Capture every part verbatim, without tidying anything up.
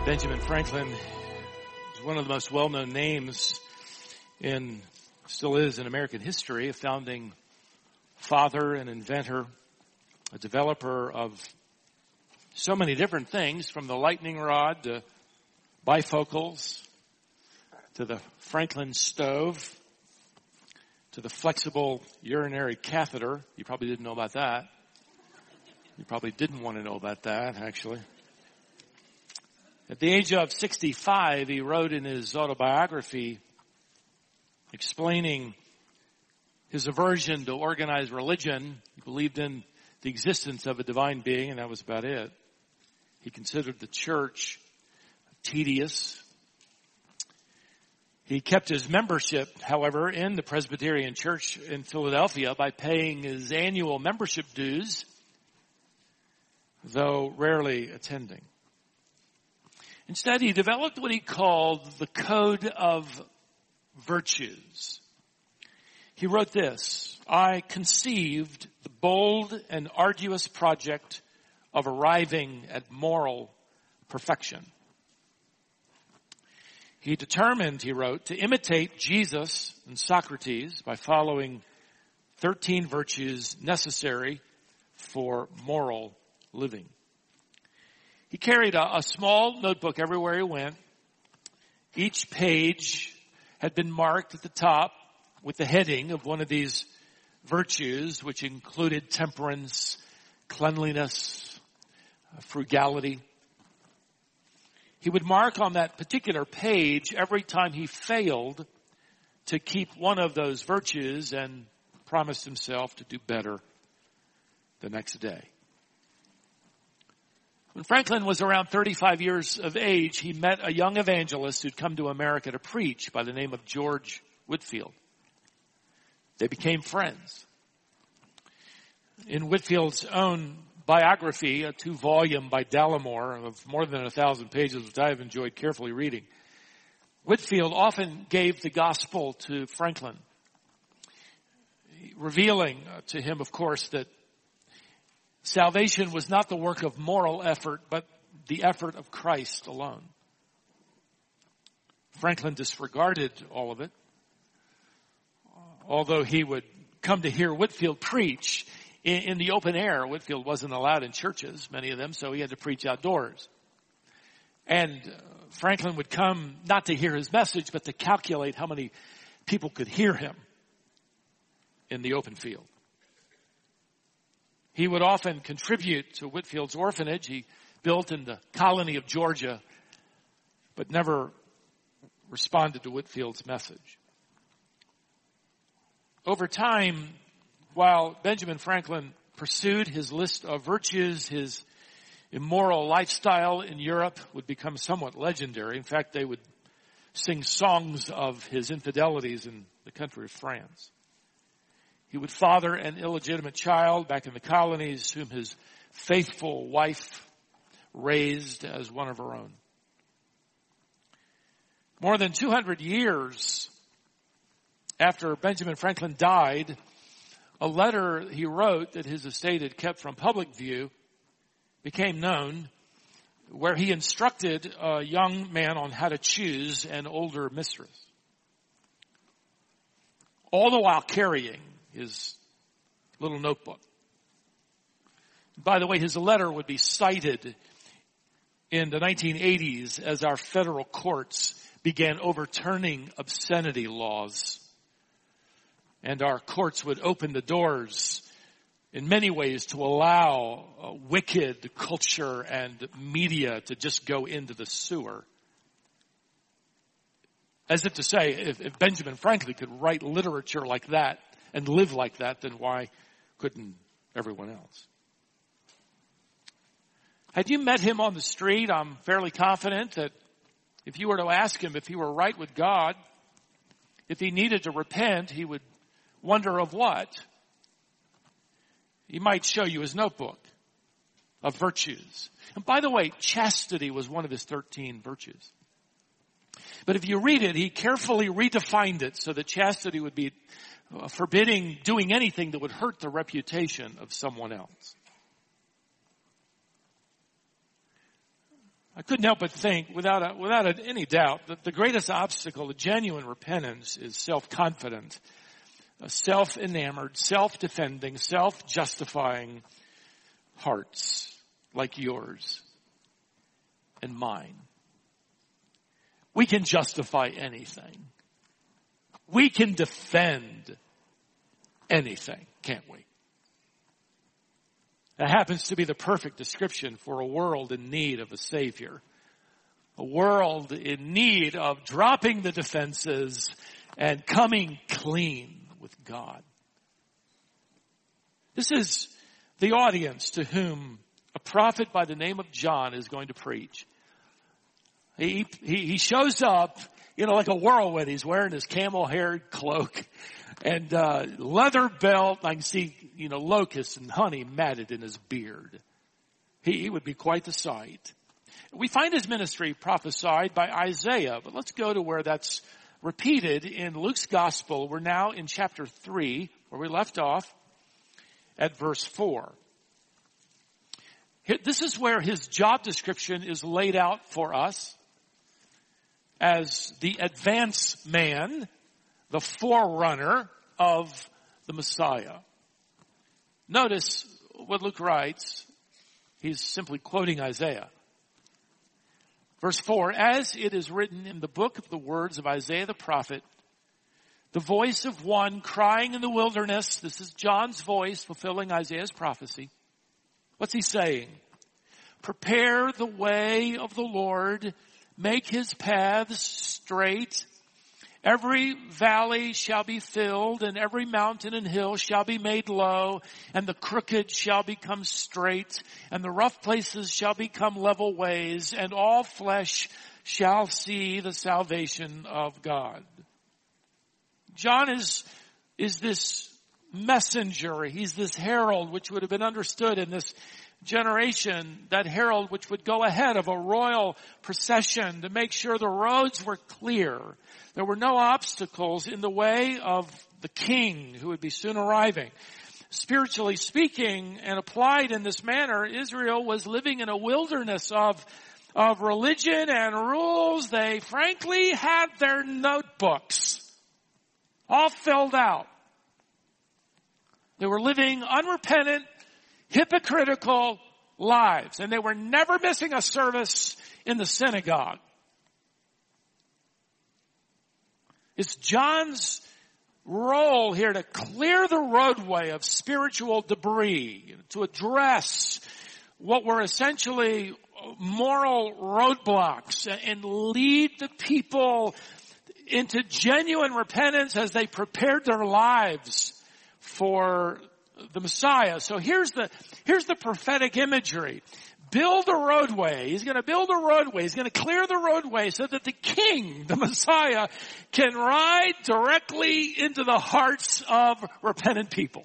Benjamin Franklin is one of the most well-known names in, still is in American history, a founding father and inventor, a developer of so many different things, from the lightning rod to bifocals, to the Franklin stove, to the flexible urinary catheter. You probably didn't know about that. You probably didn't want to know about that, actually. At the age of sixty-five, he wrote in his autobiography explaining his aversion to organized religion. He believed in the existence of a divine being, and that was about it. He considered the church tedious. He kept his membership, however, in the Presbyterian Church in Philadelphia by paying his annual membership dues, though rarely attending. Instead, he developed what he called the Code of Virtues. He wrote this: I conceived the bold and arduous project of arriving at moral perfection. He determined, he wrote, to imitate Jesus and Socrates by following thirteen virtues necessary for moral living. He carried a, a small notebook everywhere he went. Each page had been marked at the top with the heading of one of these virtues, which included temperance, cleanliness, frugality. He would mark on that particular page every time he failed to keep one of those virtues and promised himself to do better the next day. When Franklin was around thirty-five years of age, he met a young evangelist who'd come to America to preach by the name of George Whitefield. They became friends. In Whitefield's own biography, a two-volume by Dallimore of more than a thousand pages, which I have enjoyed carefully reading, Whitefield often gave the gospel to Franklin, revealing to him, of course, that salvation was not the work of moral effort, but the effort of Christ alone. Franklin disregarded all of it. Although he would come to hear Whitefield preach in, in the open air. Whitefield wasn't allowed in churches, many of them, so he had to preach outdoors. And uh, Franklin would come not to hear his message, but to calculate how many people could hear him in the open field. He would often contribute to Whitefield's orphanage he built in the colony of Georgia, but never responded to Whitefield's message. Over time, while Benjamin Franklin pursued his list of virtues, his immoral lifestyle in Europe would become somewhat legendary. In fact, they would sing songs of his infidelities in the country of France. He would father an illegitimate child back in the colonies whom his faithful wife raised as one of her own. More than two hundred years after Benjamin Franklin died, a letter he wrote that his estate had kept from public view became known, where he instructed a young man on how to choose an older mistress, all the while carrying his little notebook. By the way, his letter would be cited in the nineteen eighties as our federal courts began overturning obscenity laws. And our courts would open the doors in many ways to allow uh, wicked culture and media to just go into the sewer. As if to say, if, if Benjamin Franklin could write literature like that and live like that, then why couldn't everyone else? Had you met him on the street, I'm fairly confident that if you were to ask him if he were right with God, if he needed to repent, he would wonder of what? He might show you his notebook of virtues. And by the way, chastity was one of his thirteen virtues. But if you read it, he carefully redefined it so that chastity would be forbidding doing anything that would hurt the reputation of someone else. I couldn't help but think, without a, without a, any doubt, that the greatest obstacle to genuine repentance is self-confident, self-enamored, self-defending, self-justifying hearts like yours and mine. We can justify anything. We can defend anything, can't we? That happens to be the perfect description for a world in need of a Savior. A world in need of dropping the defenses and coming clean with God. This is the audience to whom a prophet by the name of John is going to preach. He, he, he shows up, you know, like a whirlwind. He's wearing his camel-haired cloak and uh leather belt. I can see, you know, locusts and honey matted in his beard. He, he would be quite the sight. We find his ministry prophesied by Isaiah, but let's go to where that's repeated in Luke's gospel. We're now in chapter three, where we left off at verse four. This is where his job description is laid out for us as the advance man, the forerunner of the Messiah. Notice what Luke writes. He's simply quoting Isaiah. Verse four, as it is written in the book of the words of Isaiah the prophet, the voice of one crying in the wilderness. This is John's voice fulfilling Isaiah's prophecy. What's he saying? Prepare the way of the Lord, make his paths straight. Every valley shall be filled, and every mountain and hill shall be made low, and the crooked shall become straight, and the rough places shall become level ways, and all flesh shall see the salvation of God. John is, is this messenger. He's this herald, which would have been understood in this generation, that herald which would go ahead of a royal procession to make sure the roads were clear. There were no obstacles in the way of the king who would be soon arriving. Spiritually speaking, and applied in this manner, Israel was living in a wilderness of, of religion and rules. They frankly had their notebooks all filled out. They were living unrepentant, hypocritical lives, and they were never missing a service in the synagogue. It's John's role here to clear the roadway of spiritual debris, to address what were essentially moral roadblocks and lead the people into genuine repentance as they prepared their lives for the Messiah. So here's the, here's the prophetic imagery. Build a roadway. He's going to build a roadway. He's going to clear the roadway so that the king, the Messiah, can ride directly into the hearts of repentant people.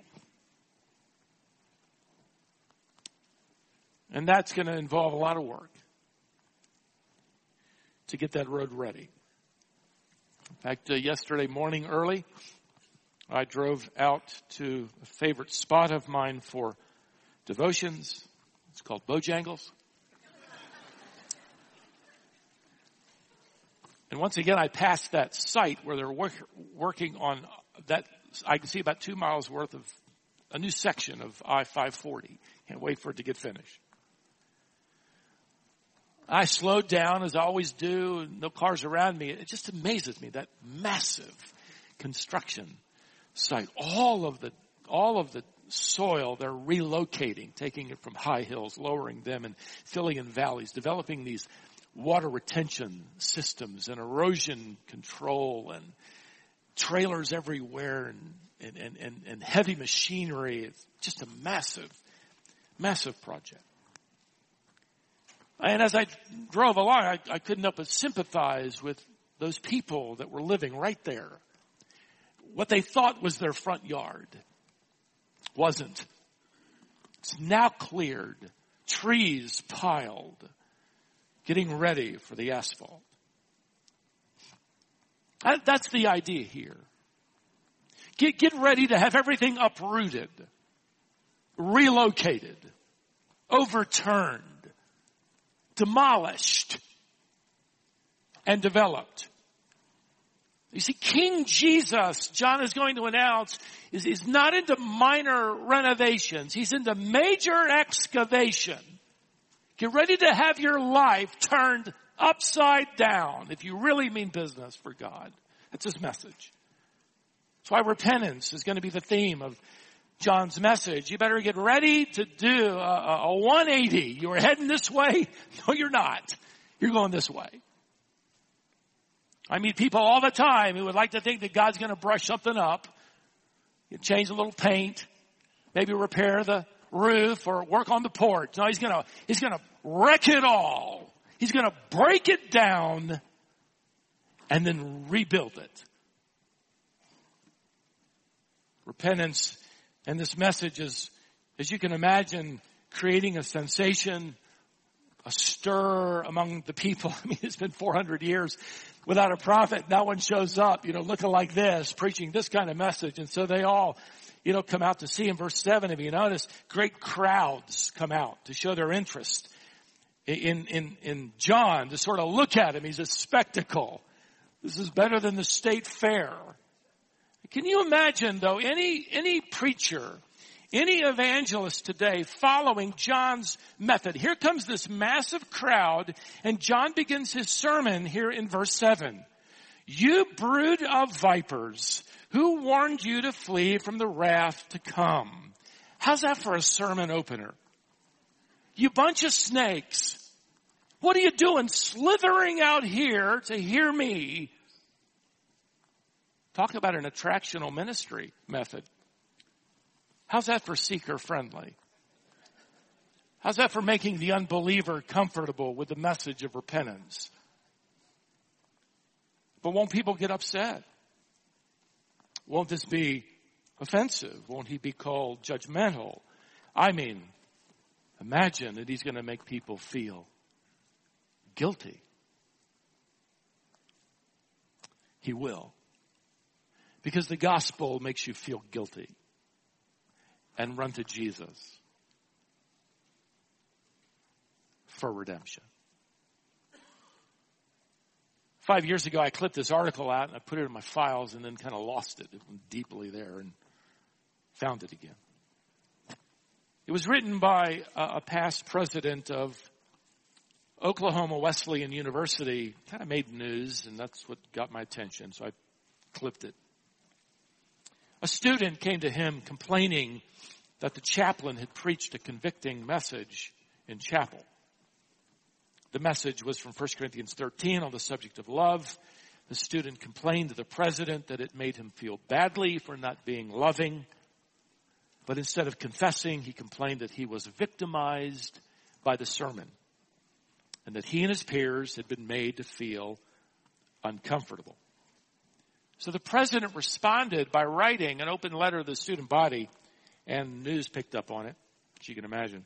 And that's going to involve a lot of work to get that road ready. In fact, uh, yesterday morning early, I drove out to a favorite spot of mine for devotions. It's called Bojangles. And once again, I passed that site where they're work, working on that. I can see about two miles worth of a new section of I five forty. Can't wait for it to get finished. I slowed down, as I always do. No cars around me. It just amazes me, that massive construction site. All of the, all of the soil they're relocating, taking it from high hills, lowering them and filling in valleys, developing these water retention systems and erosion control and trailers everywhere and, and, and, and heavy machinery. It's just a massive, massive project. And as I drove along, I, I couldn't help but sympathize with those people that were living right there. What they thought was their front yard wasn't. It's now cleared, trees piled, getting ready for the asphalt. That, that's the idea here. Get, get ready to have everything uprooted, relocated, overturned, demolished and developed. You see, King Jesus, John is going to announce, is, is not into minor renovations. He's into major excavation. Get ready to have your life turned upside down if you really mean business for God. That's his message. That's why repentance is going to be the theme of John's message. You better get ready to do a, a one eighty. You were heading this way? No, you're not. You're going this way. I meet people all the time who would like to think that God's going to brush something up, change a little paint, maybe repair the roof or work on the porch. No, he's going to, he's going to wreck it all. He's going to break it down and then rebuild it. Repentance and this message is, as you can imagine, creating a sensation, a stir among the people. I mean, it's been four hundred years without a prophet. No one shows up, you know, looking like this, preaching this kind of message. And so they all, you know, come out to see him. Verse seven, if you notice, great crowds come out to show their interest in, in, in John, to sort of look at him. He's a spectacle. This is better than the state fair. Can you imagine, though, any, any preacher, any evangelist today following John's method? Here comes this massive crowd, and John begins his sermon here in verse seven. You brood of vipers, who warned you to flee from the wrath to come? How's that for a sermon opener? You bunch of snakes. What are you doing slithering out here to hear me? Talk about an attractional ministry method. How's that for seeker friendly? How's that for making the unbeliever comfortable with the message of repentance? But won't people get upset? Won't this be offensive? Won't he be called judgmental? I mean, imagine that he's going to make people feel guilty. He will. Because the gospel makes you feel guilty and run to Jesus for redemption. Five years ago, I clipped this article out and I put it in my files and then kind of lost it. It went deeply there and found it again. It was written by a past president of Oklahoma Wesleyan University. Kind of made news, and that's what got my attention, so I clipped it. A student came to him complaining that the chaplain had preached a convicting message in chapel. The message was from First Corinthians thirteen on the subject of love. The student complained to the president that it made him feel badly for not being loving. But instead of confessing, he complained that he was victimized by the sermon and that he and his peers had been made to feel uncomfortable. So the president responded by writing an open letter to the student body, and news picked up on it, as you can imagine.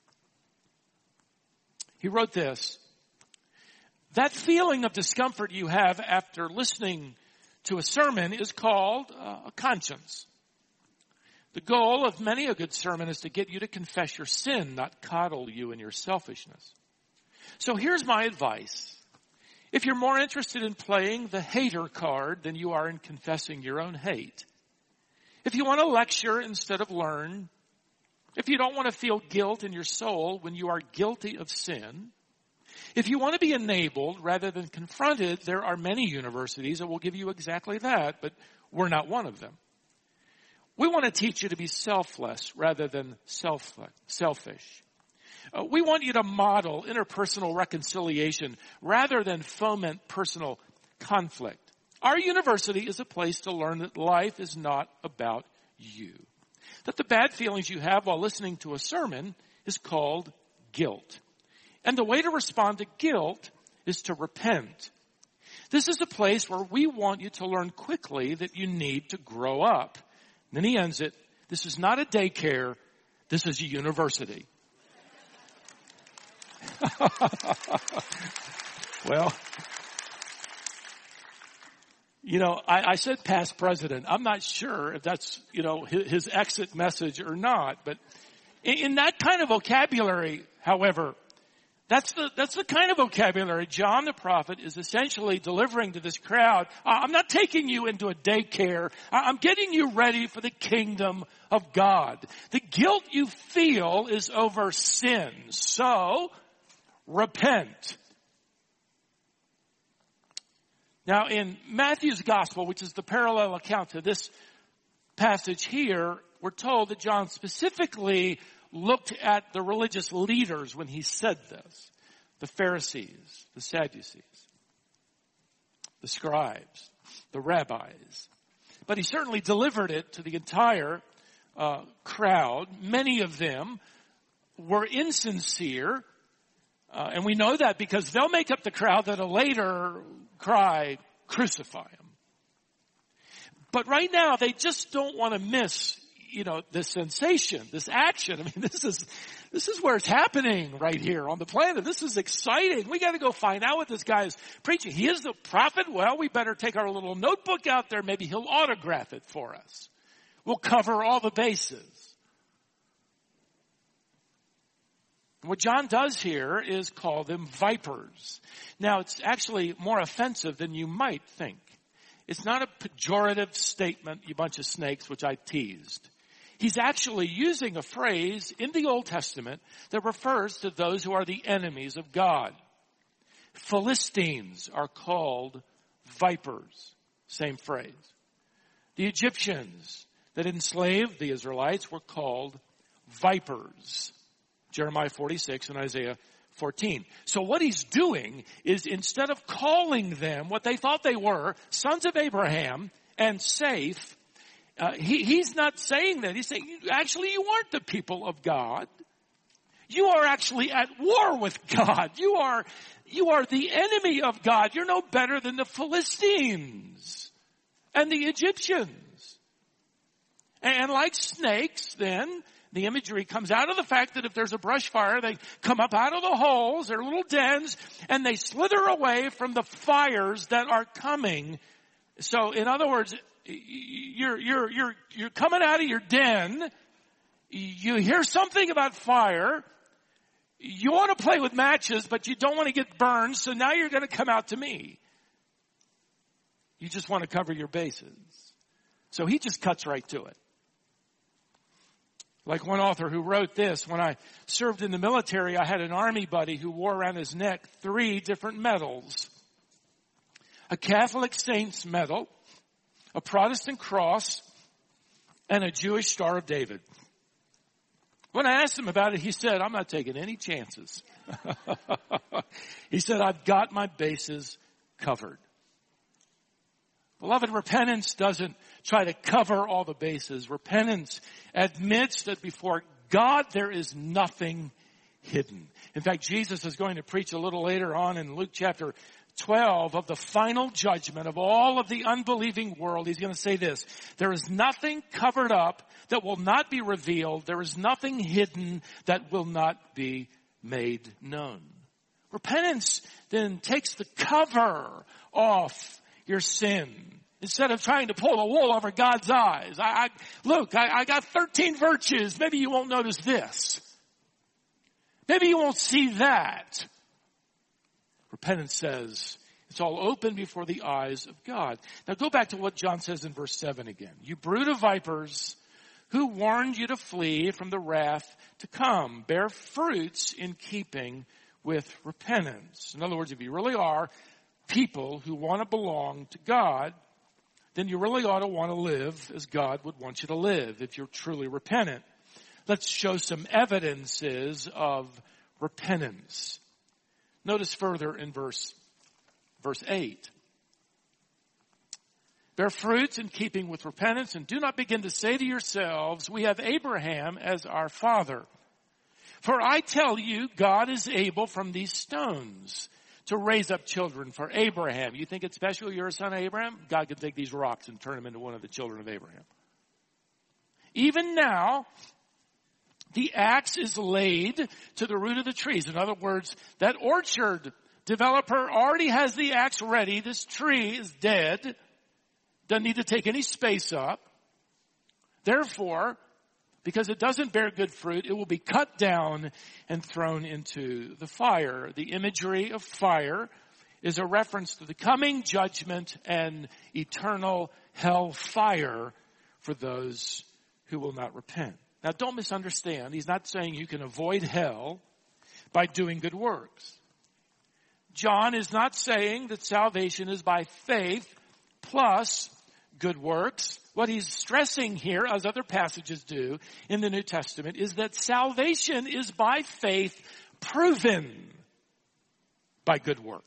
He wrote this: that feeling of discomfort you have after listening to a sermon is called uh, a conscience. The goal of many a good sermon is to get you to confess your sin, not coddle you in your selfishness. So here's my advice. If you're more interested in playing the hater card than you are in confessing your own hate, if you want to lecture instead of learn, if you don't want to feel guilt in your soul when you are guilty of sin, if you want to be enabled rather than confronted, there are many universities that will give you exactly that, but we're not one of them. We want to teach you to be selfless rather than self- selfish. Uh, we want you to model interpersonal reconciliation rather than foment personal conflict. Our university is a place to learn that life is not about you. That the bad feelings you have while listening to a sermon is called guilt. And the way to respond to guilt is to repent. This is a place where we want you to learn quickly that you need to grow up. And then he ends it, this is not a daycare, this is a university. Well, you know, I, I said past president. I'm not sure if that's, you know, his, his exit message or not. But in, in that kind of vocabulary, however, That's the, that's the kind of vocabulary John the prophet is essentially delivering to this crowd. I'm not taking you into a daycare. I'm getting you ready for the kingdom of God. The guilt you feel is over sin. So, repent. Now in Matthew's gospel, which is the parallel account to this passage here, we're told that John specifically looked at the religious leaders when he said this. The Pharisees, the Sadducees, the scribes, the rabbis. But he certainly delivered it to the entire uh, crowd. Many of them were insincere. Uh, and we know that because they'll make up the crowd that'll later cry, crucify him. But right now, they just don't want to miss, you know, this sensation, this action. I mean, this is, this is where it's happening right here on the planet. This is exciting. We got to go find out what this guy is preaching. He is the prophet. Well, we better take our little notebook out there. Maybe he'll autograph it for us. We'll cover all the bases. What John does here is call them vipers. Now, it's actually more offensive than you might think. It's not a pejorative statement, you bunch of snakes, which I teased. He's actually using a phrase in the Old Testament that refers to those who are the enemies of God. Philistines are called vipers. Same phrase. The Egyptians that enslaved the Israelites were called vipers. Jeremiah forty-six and Isaiah fourteen. So what he's doing is instead of calling them what they thought they were, sons of Abraham and safe, uh, he, he's not saying that. He's saying, actually, you aren't the people of God. You are actually at war with God. You are, you are the enemy of God. You're no better than the Philistines and the Egyptians. And like snakes, then, the imagery comes out of the fact that if there's a brush fire, they come up out of the holes, their little dens, and they slither away from the fires that are coming. So, in other words, you're, you're, you're, you're coming out of your den, you hear something about fire, you want to play with matches, but you don't want to get burned, so now you're going to come out to me. You just want to cover your bases. So he just cuts right to it. Like one author who wrote this, when I served in the military, I had an army buddy who wore around his neck three different medals. A Catholic Saint's Medal, a Protestant cross, and a Jewish Star of David. When I asked him about it, he said, I'm not taking any chances. He said, I've got my bases covered. Beloved, repentance doesn't try to cover all the bases. Repentance admits that before God there is nothing hidden. In fact, Jesus is going to preach a little later on in Luke chapter twelve of the final judgment of all of the unbelieving world. He's going to say this: there is nothing covered up that will not be revealed. There is nothing hidden that will not be made known. Repentance then takes the cover off your sin. Instead of trying to pull the wool over God's eyes. I, I look, I, I got thirteen virtues. Maybe you won't notice this. Maybe you won't see that. Repentance says it's all open before the eyes of God. Now go back to what John says in verse seven again. You brood of vipers, who warned you to flee from the wrath to come. Bear fruits in keeping with repentance. In other words, if you really are people who want to belong to God, then you really ought to want to live as God would want you to live if you're truly repentant. Let's show some evidences of repentance. Notice further in verse, verse eight. Bear fruits in keeping with repentance, and do not begin to say to yourselves, we have Abraham as our father. For I tell you, God is able from these stones to raise up children for Abraham. You think it's special you're a son of Abraham? God can take these rocks and turn them into one of the children of Abraham. Even now, the axe is laid to the root of the trees. In other words, that orchard developer already has the axe ready. This tree is dead. Doesn't need to take any space up. Therefore, because it doesn't bear good fruit, it will be cut down and thrown into the fire. The imagery of fire is a reference to the coming judgment and eternal hell fire for those who will not repent. Now, don't misunderstand. He's not saying you can avoid hell by doing good works. John is not saying that salvation is by faith plus good works. What he's stressing here, as other passages do in the New Testament, is that salvation is by faith proven by good works.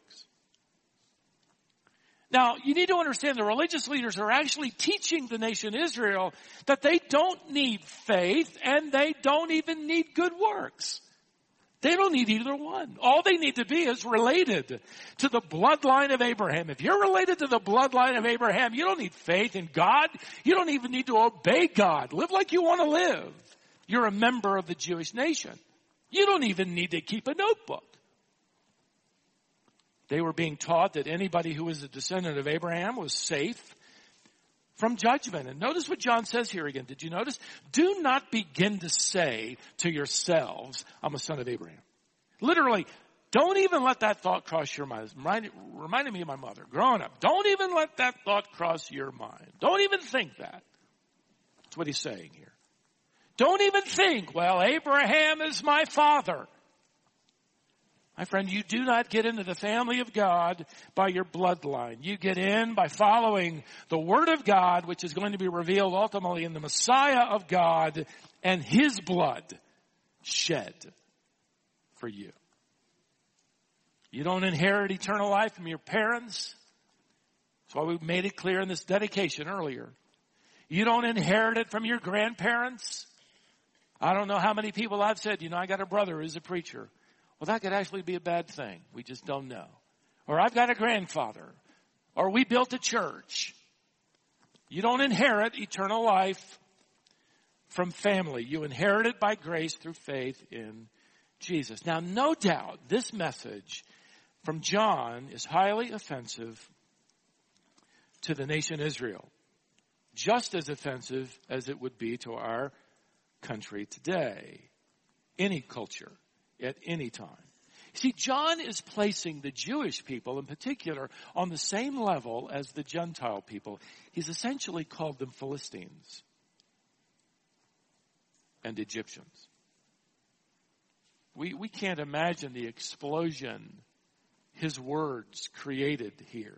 Now, you need to understand the religious leaders are actually teaching the nation Israel that they don't need faith and they don't even need good works. They don't need either one. All they need to be is related to the bloodline of Abraham. If you're related to the bloodline of Abraham, you don't need faith in God. You don't even need to obey God. Live like you want to live. You're a member of the Jewish nation. You don't even need to keep a notebook. They were being taught that anybody who was a descendant of Abraham was safe from judgment. And notice what John says here again. Did you notice? Do not begin to say to yourselves, I'm a son of Abraham. Literally, don't even let that thought cross your mind. Reminded, reminded me of my mother growing up. Don't even let that thought cross your mind. Don't even think that. That's what he's saying here. Don't even think, well, Abraham is my father. My friend, you do not get into the family of God by your bloodline. You get in by following the Word of God, which is going to be revealed ultimately in the Messiah of God and His blood shed for you. You don't inherit eternal life from your parents. That's why we made it clear in this dedication earlier. You don't inherit it from your grandparents. I don't know how many people I've said, you know, I got a brother who's a preacher. Well, that could actually be a bad thing. We just don't know. Or I've got a grandfather. Or we built a church. You don't inherit eternal life from family. You inherit it by grace through faith in Jesus. Now, no doubt, this message from John is highly offensive to the nation Israel. Just as offensive as it would be to our country today. Any culture. At any time. See, John is placing the Jewish people in particular on the same level as the Gentile people. He's essentially called them Philistines and Egyptians. We, we can't imagine the explosion his words created here.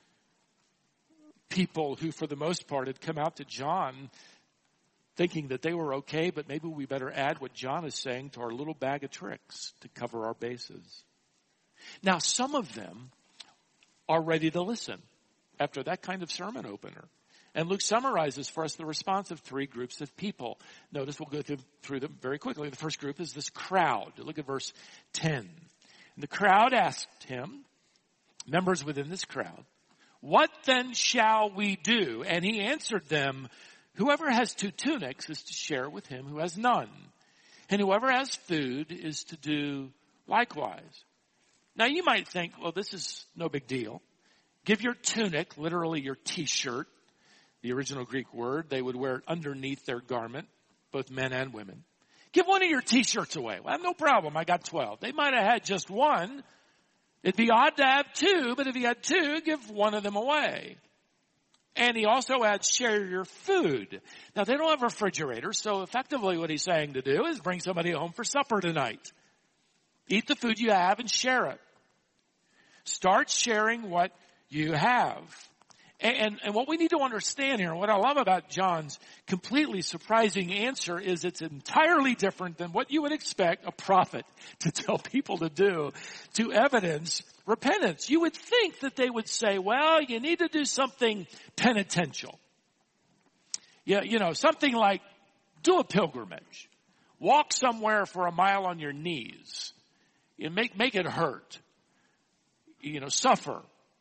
People who, for the most part, had come out to John thinking that they were okay, but maybe we better add what John is saying to our little bag of tricks to cover our bases. Now, some of them are ready to listen after that kind of sermon opener. And Luke summarizes for us the response of three groups of people. Notice we'll go through, through them very quickly. The first group is this crowd. Look at verse ten. And the crowd asked him, members within this crowd, what then shall we do? And he answered them, whoever has two tunics is to share with him who has none. And whoever has food is to do likewise. Now you might think, well, this is no big deal. Give your tunic, literally your t-shirt, the original Greek word, they would wear it underneath their garment, both men and women. Give one of your t-shirts away. Well, I have no problem. I got twelve. They might have had just one. It'd be odd to have two, but if you had two, give one of them away. And he also adds, share your food. Now, they don't have refrigerators, so effectively what he's saying to do is bring somebody home for supper tonight. Eat the food you have and share it. Start sharing what you have. And, and, and what we need to understand here, and what I love about John's completely surprising answer is it's entirely different than what you would expect a prophet to tell people to do to evidence repentance. You would think that they would say, well, you need to do something penitential. Yeah, you know, something like do a pilgrimage. Walk somewhere for a mile on your knees. You make, make it hurt. You know, suffer.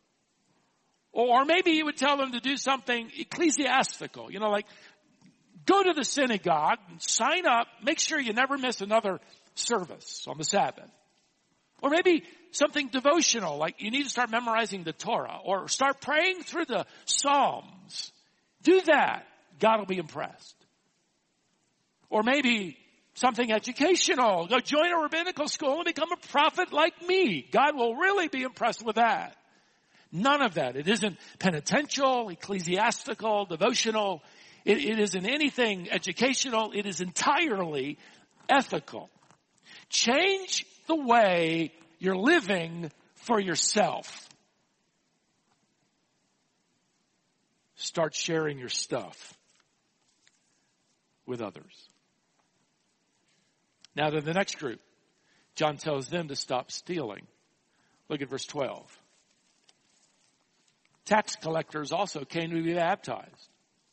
Or maybe you would tell them to do something ecclesiastical. You know, like go to the synagogue and sign up. Make sure you never miss another service on the Sabbath. Or maybe something devotional, like you need to start memorizing the Torah or start praying through the Psalms. Do that. God will be impressed. Or maybe something educational. Go join a rabbinical school and become a prophet like me. God will really be impressed with that. None of that. It isn't penitential, ecclesiastical, devotional. It, it isn't anything educational. It is entirely ethical. Change the way you're living for yourself. Start sharing your stuff with others. Now to the next group. John tells them to stop stealing. Look at verse twelve. Tax collectors also came to be baptized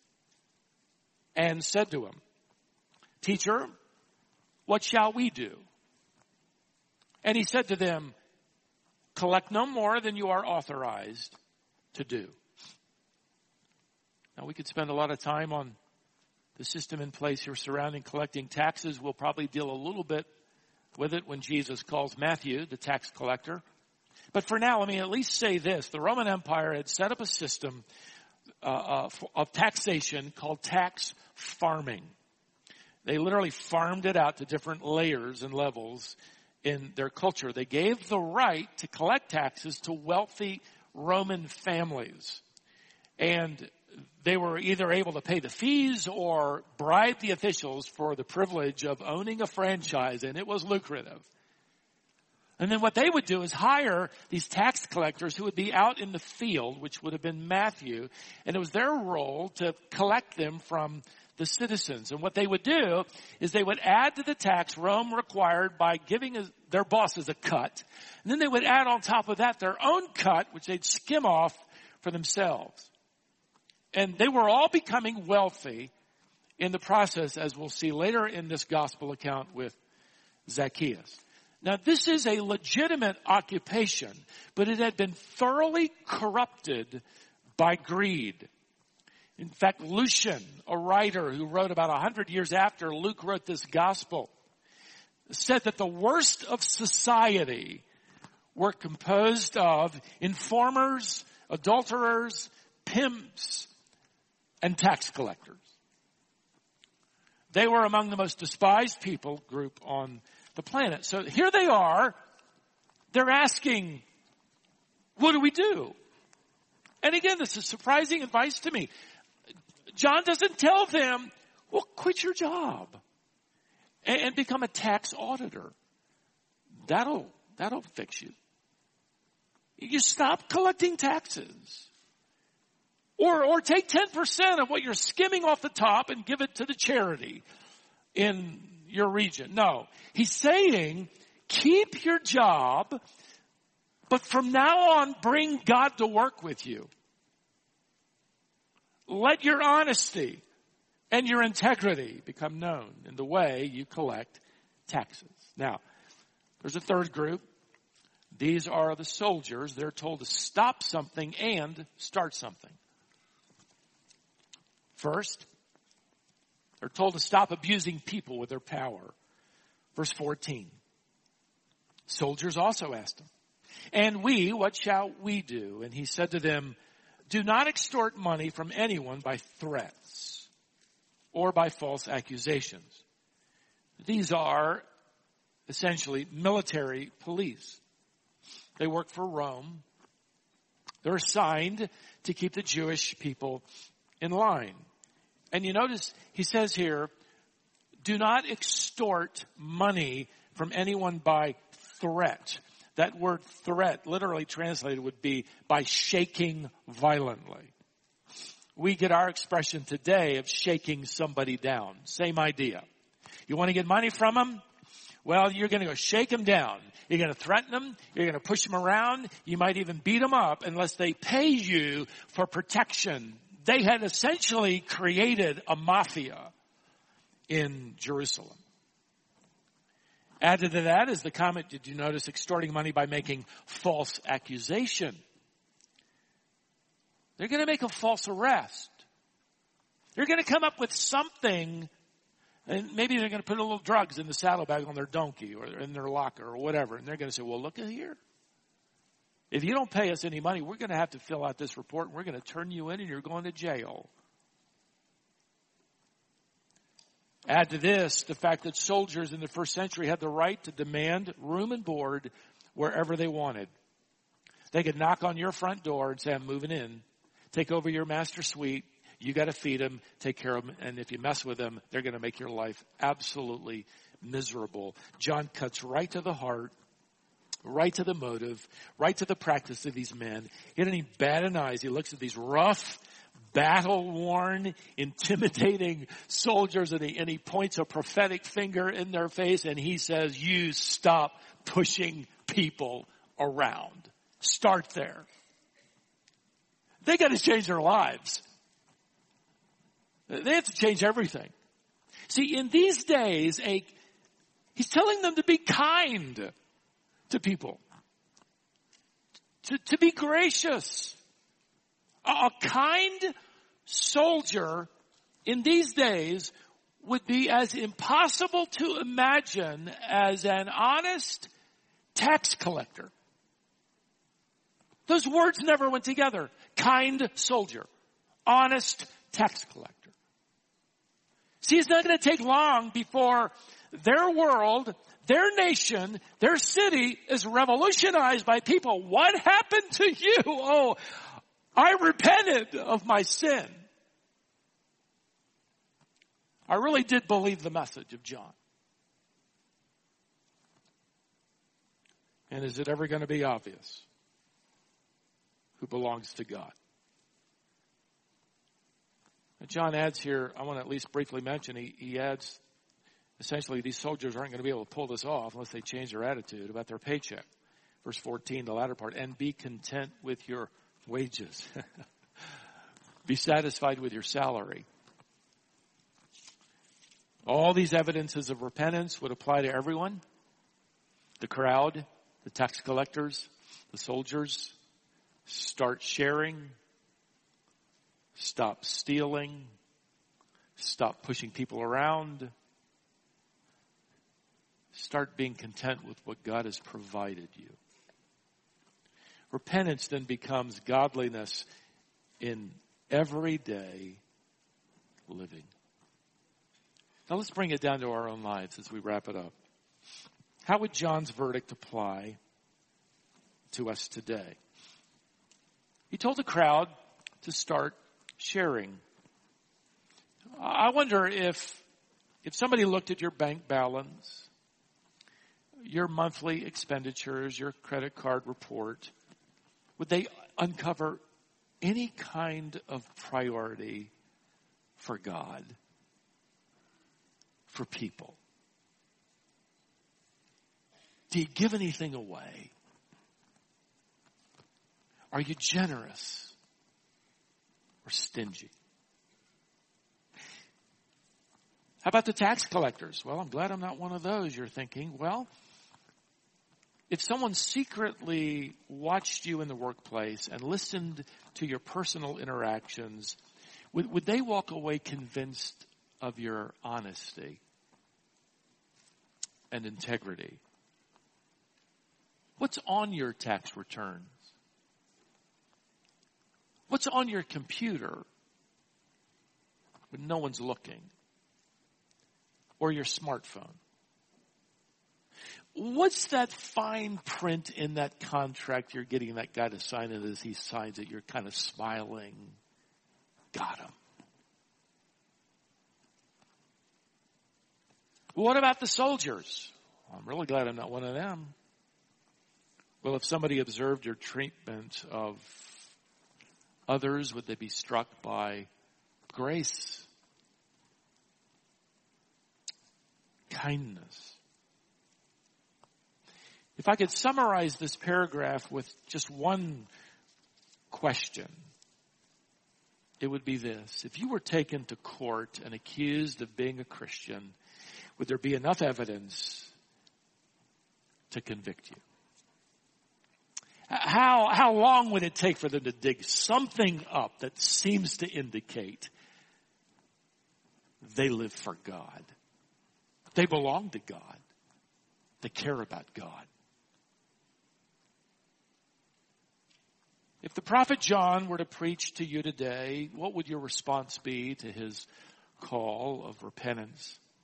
and said to him, Teacher, what shall we do? And he said to them, collect no more than you are authorized to do. Now we could spend a lot of time on the system in place here surrounding collecting taxes. We'll probably deal a little bit with it when Jesus calls Matthew the tax collector. But for now, let me at least say this. The Roman Empire had set up a system uh, uh, of taxation called tax farming. They literally farmed it out to different layers and levels in their culture. They gave the right to collect taxes to wealthy Roman families. And they were either able to pay the fees or bribe the officials for the privilege of owning a franchise, and it was lucrative. And then what they would do is hire these tax collectors who would be out in the field, which would have been Matthew, and it was their role to collect them from the citizens. And what they would do is they would add to the tax Rome required by giving their bosses a cut. And then they would add on top of that their own cut, which they'd skim off for themselves. And they were all becoming wealthy in the process, as we'll see later in this gospel account with Zacchaeus. Now, this is a legitimate occupation, but it had been thoroughly corrupted by greed. In fact, Lucian, a writer who wrote about a hundred years after Luke wrote this gospel, said that the worst of society were composed of informers, adulterers, pimps, and tax collectors. They were among the most despised people group on the planet. So here they are. They're asking, what do we do? And again, this is surprising advice to me. John doesn't tell them, well, quit your job and, and become a tax auditor. That'll, that'll fix you. You stop collecting taxes. Or, or take ten percent of what you're skimming off the top and give it to the charity in your region. No. He's saying, keep your job, but from now on, bring God to work with you. Let your honesty and your integrity become known in the way you collect taxes. Now, there's a third group. These are the soldiers. They're told to stop something and start something. First, they're told to stop abusing people with their power. Verse fourteen. Soldiers also asked him, and we, what shall we do? And he said to them, do not extort money from anyone by threats or by false accusations. These are essentially military police. They work for Rome. They're assigned to keep the Jewish people in line. And you notice he says here, do not extort money from anyone by threat. That word threat, literally translated, would be by shaking violently. We get our expression today of shaking somebody down. Same idea. You want to get money from them? Well, you're going to go shake them down. You're going to threaten them. You're going to push them around. You might even beat them up unless they pay you for protection. They had essentially created a mafia in Jerusalem. Added to that is the comment, did you notice, extorting money by making false accusation? They're going to make a false arrest. They're going to come up with something, and maybe they're going to put a little drugs in the saddlebag on their donkey or in their locker or whatever, and they're going to say, well, look at here. If you don't pay us any money, we're going to have to fill out this report, and we're going to turn you in, and you're going to jail. Add to this the fact that soldiers in the first century had the right to demand room and board wherever they wanted. They could knock on your front door and say, I'm moving in. Take over your master suite. You got to feed them, take care of them. And if you mess with them, they're going to make your life absolutely miserable. John cuts right to the heart, right to the motive, right to the practice of these men. He doesn't even bat an eye. He looks at these rough, battle-worn, intimidating soldiers, and he, and he points a prophetic finger in their face, and he says, you stop pushing people around. Start there. They got to change their lives. They have to change everything. See, in these days, a, he's telling them to be kind to people. To, to be gracious. A, a kind soldier in these days would be as impossible to imagine as an honest tax collector. Those words never went together. Kind soldier. Honest tax collector. See, it's not going to take long before their world, their nation, their city is revolutionized by people. What happened to you? Oh, I repented of my sin. I really did believe the message of John. And is it ever going to be obvious who belongs to God? John adds here, I want to at least briefly mention, he, he adds, essentially these soldiers aren't going to be able to pull this off unless they change their attitude about their paycheck. Verse fourteen, the latter part, and be content with your wages. Be satisfied with your salary. All these evidences of repentance would apply to everyone. The crowd, the tax collectors, the soldiers. Start sharing. Stop stealing. Stop pushing people around. Start being content with what God has provided you. Repentance then becomes godliness in everyday living. Now let's bring it down to our own lives as we wrap it up. How would John's verdict apply to us today? He told the crowd to start sharing. I wonder if if somebody looked at your bank balance, your monthly expenditures, your credit card report, would they uncover any kind of priority for God, for people? Do you give anything away? Are you generous or stingy? How about the tax collectors? Well, I'm glad I'm not one of those. You're thinking, well, if someone secretly watched you in the workplace and listened to your personal interactions, would, would they walk away convinced of your honesty and integrity? What's on your tax returns? What's on your computer when no one's looking? Or your smartphone? What's that fine print in that contract you're getting that guy to sign it as he signs it? You're kind of smiling. Got him. What about the soldiers? I'm really glad I'm not one of them. Well, if somebody observed your treatment of others, would they be struck by grace, kindness? If I could summarize this paragraph with just one question, it would be this. If you were taken to court and accused of being a Christian, would there be enough evidence to convict you? How, how long would it take for them to dig something up that seems to indicate they live for God? They belong to God. They care about God. If the prophet John were to preach to you today, what would your response be to his call of repentance?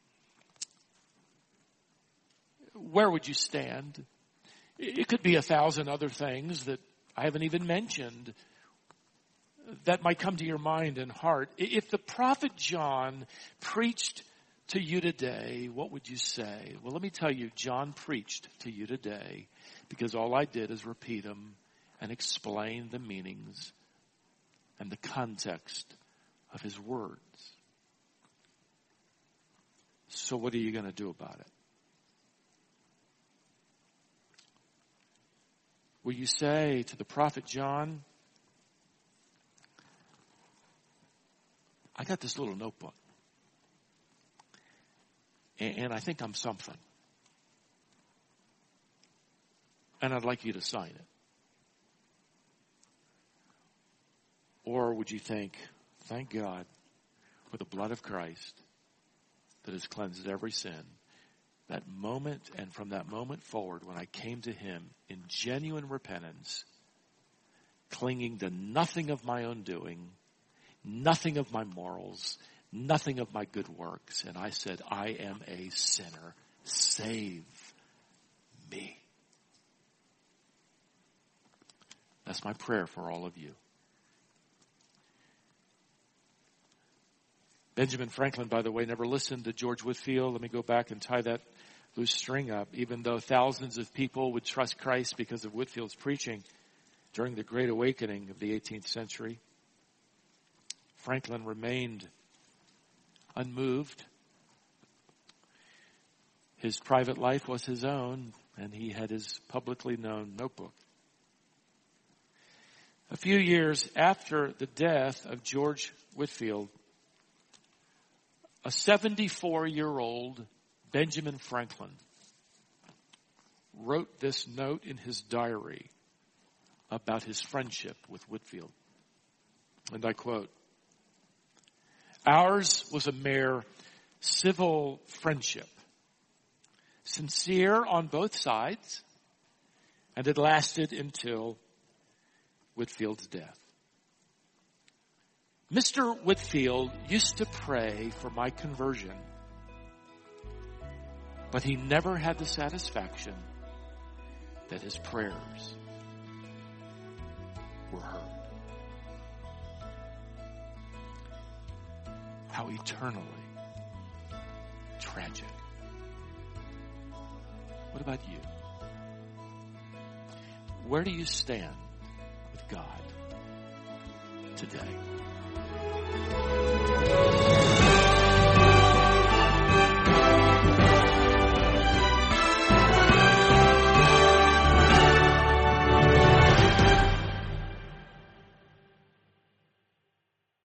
where would you stand? It could be a thousand other things that I haven't even mentioned that might come to your mind and heart. If the prophet John preached to you today, what would you say? Well, let me tell you, John preached to you today because all I did is repeat them and explain the meanings and the context of his words. So what are you going to do about it? Will you say to the prophet John, I got this little notebook, and, and I think I'm something, and I'd like you to sign it? Or would you think, thank God for the blood of Christ that has cleansed every sin? That moment, and from that moment forward, when I came to him in genuine repentance, clinging to nothing of my own doing, nothing of my morals, nothing of my good works, and I said, I am a sinner. Save me. That's my prayer for all of you. Benjamin Franklin, by the way, never listened to George Whitefield. Let me go back and tie that loose string up. Even though thousands of people would trust Christ because of Whitefield's preaching during the Great Awakening of the eighteenth century, Franklin remained unmoved. His private life was his own, and he had his publicly known notebook. A few years after the death of George Whitefield, a seventy-four-year-old Benjamin Franklin wrote this note in his diary about his friendship with Whitefield. And I quote, ours was a mere civil friendship, sincere on both sides, and it lasted until Whitefield's death. Mister Whitefield used to pray for my conversion, but he never had the satisfaction that his prayers were heard. How eternally tragic. What about you? Where do you stand with God today?